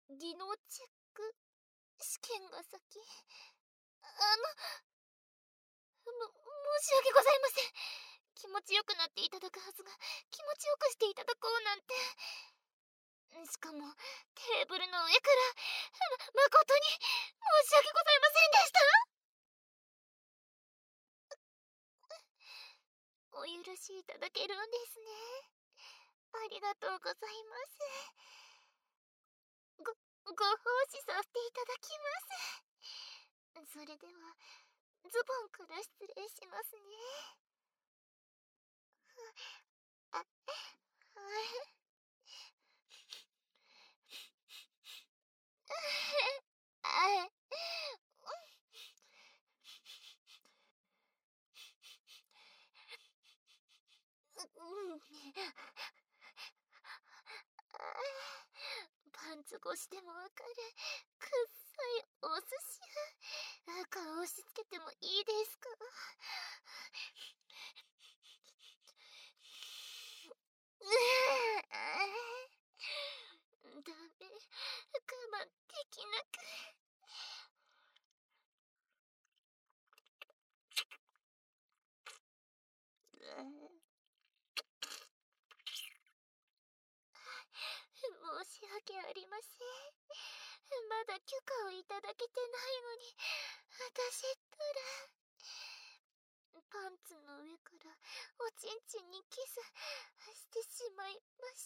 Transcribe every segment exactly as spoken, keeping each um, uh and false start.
技能チェック試験が先。あの、も、申し訳ございません。気持ちよくなっていただくはずが、気持ちよくしていただこうなんて。しかも、テーブルの上から、ま、誠に申し訳ございませんでした。お許しいただけるんですね。ありがとうございます。ご、ご奉仕させていただきます。それでは、ズボンから失礼しますね。あ、はい。あ、うん。パンツ越しでもわかるくっさいお寿司が顔押し付けてもいいですか？うーダメ、我慢できなく。申し訳ありません。まだ許可をいただけてないのに、私ったら、パンツの上からおちんちんにキスしてしまいました。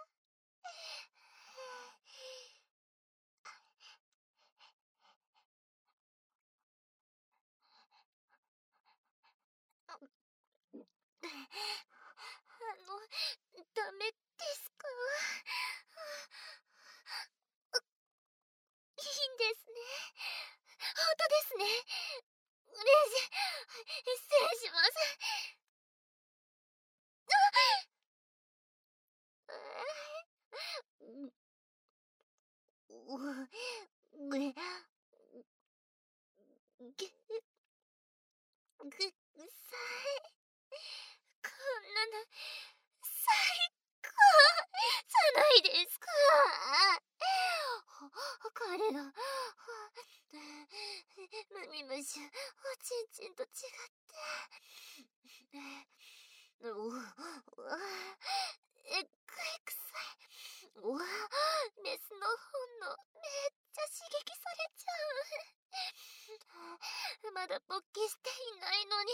あの、ダメですか？いいんですね。本当ですね。嬉しい。失礼します。う、う、ぐ、ぐ、ぐ、さい。こんなの、最高じゃないですか。彼の、ムミムシュ、おちんちんと違って、うわ、えっくい臭い。うわ、メスの本能、めっちゃ刺激されちゃう。まだ勃起していないのに、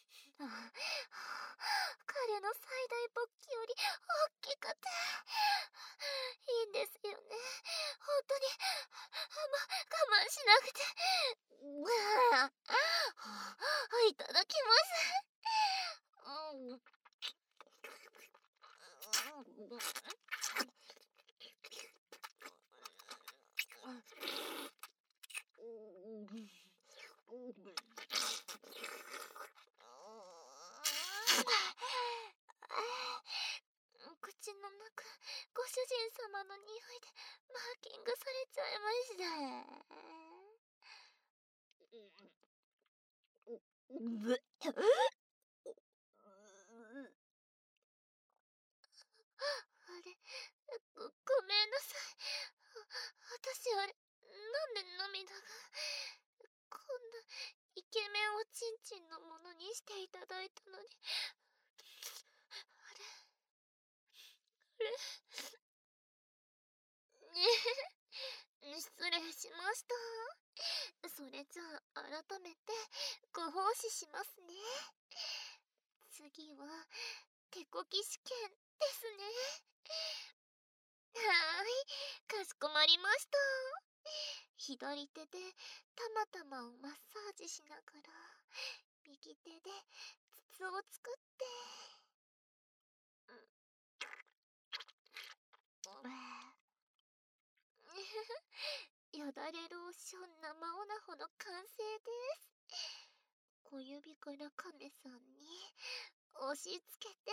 彼の最大勃起より大きくて、いいんですよね。本当に、ま、我慢しなくて。いただきます。うん。口の中、ご主人様の匂いでマーキングされちゃいました。ぶあれ、ご、ごめんなさい。私あれ、なんで涙が、こんなイケメンをちんちんのものにしていただいたのに、あれ、あれ、失礼しました。それじゃあ改めてご奉仕しますね。次は手こき試験ですね。はーい、かしこまりました。左手でたまたまをマッサージしながら、右手で筒を作って、よだれローション生オナホの完成です。小指からカメさんに押し付けて、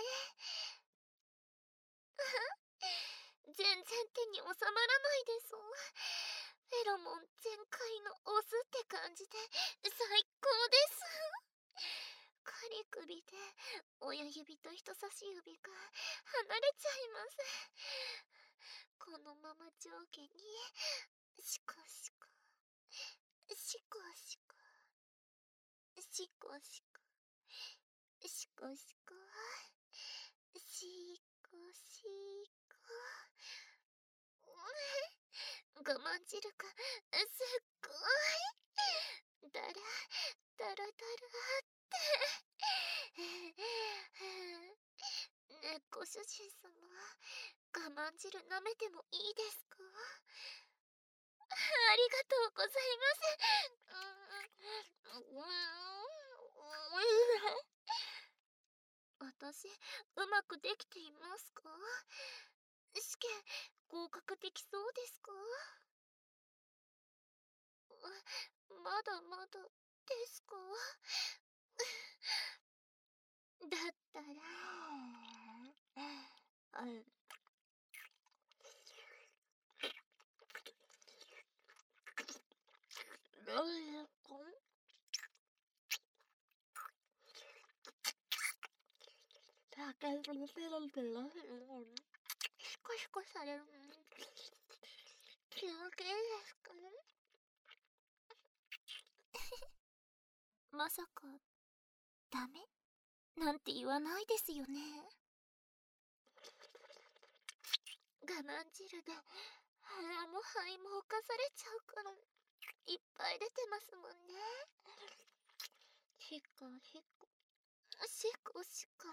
全然手に収まらないです。フェロモン全開のオスって感じで最高です。カリ首で親指と人差し指が離れちゃいます。このままま上下にシコシコシコシコシコシコシコシコシコシコ。我慢汁がすっごいだらだらだらってねえご主人様、我慢汁舐めてもいいですか？ありがとうございます。私、うまくできていますか？試験、合格できそうですか？まだまだですか？だったら、あ、どういうこだけどペロペロシコシコされるの気の気ですか？まさかダメなんて言わないですよね。我慢汁で腹も肺も犯されちゃうからいっぱい出てますもんね。しこしこしこしこ。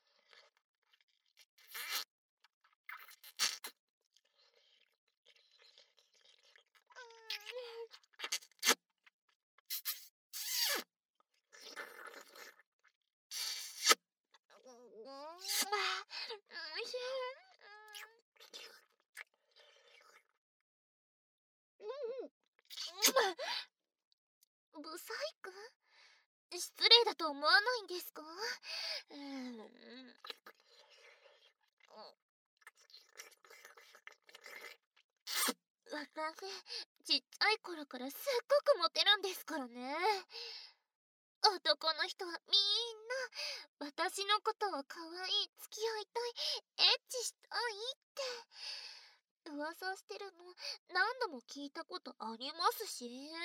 ブサイク？失礼だと思わないんですか？うん。私、ちっちゃい頃からすっごくモテるんですからね。男の人はみんな私のことを可愛い、付き合いたい、エッチしたいって噂してるの何度も聞いたことありますし。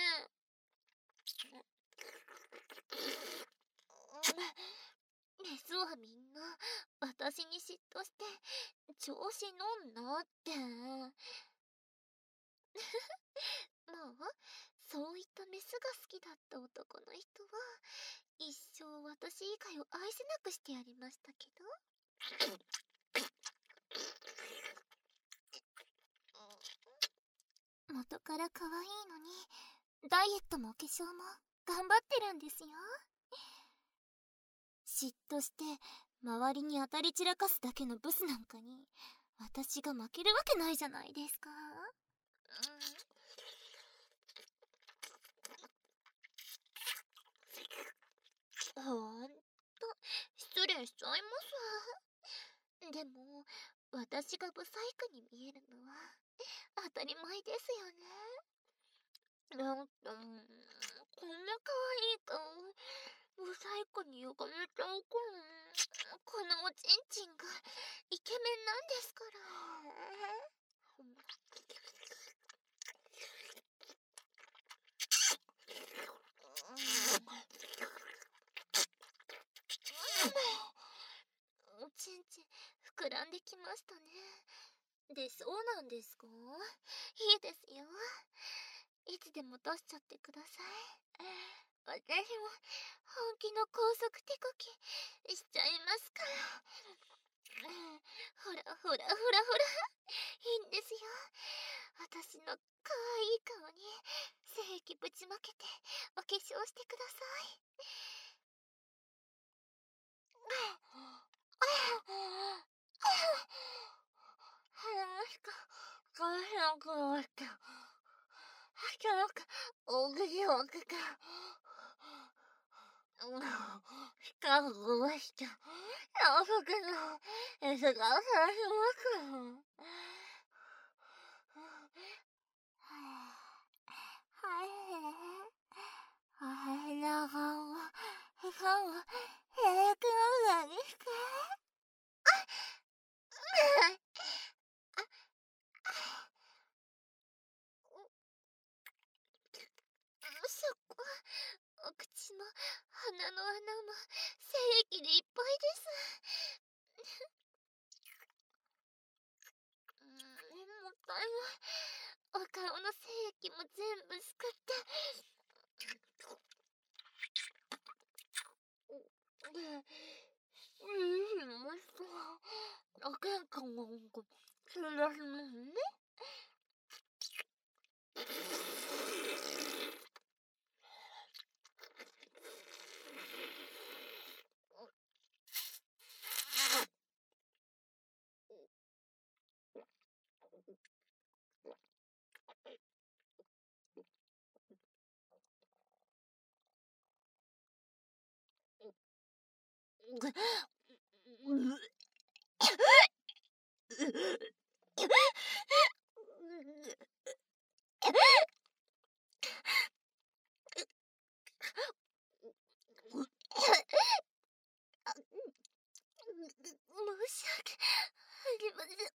メスはみんな私に嫉妬して調子乗んなって。まあそういったメスが好きだった男の人は一生私以外を愛せなくしてやりましたけど。元から可愛いのにダイエットもお化粧も頑張ってるんですよ。嫉妬して周りに当たり散らかすだけのブスなんかに私が負けるわけないじゃないですか。うん、ほんと失礼しちゃいます。でも私がブサイクに見えるのは当たり前ですよね。なんか、こんな可愛い顔ブサイクに歪めちゃうから、このおちんちんがイケメンなんですから。おちんちん膨らんできましたね。で、そうなんですか？いいですよ。いつでも出しちゃってください。私も本気の高速手こきしちゃいますから。ほらほらほらほら、いいんですよ。私の可愛い顔に精液ぶちまけてお化粧してください。 鼻の穴も精液でいっぱいです。うーん、もったいない。お顔の精液も全部すくって。うん、もしそう。お喧嘩もなんかするらしいますね。申し訳ありません。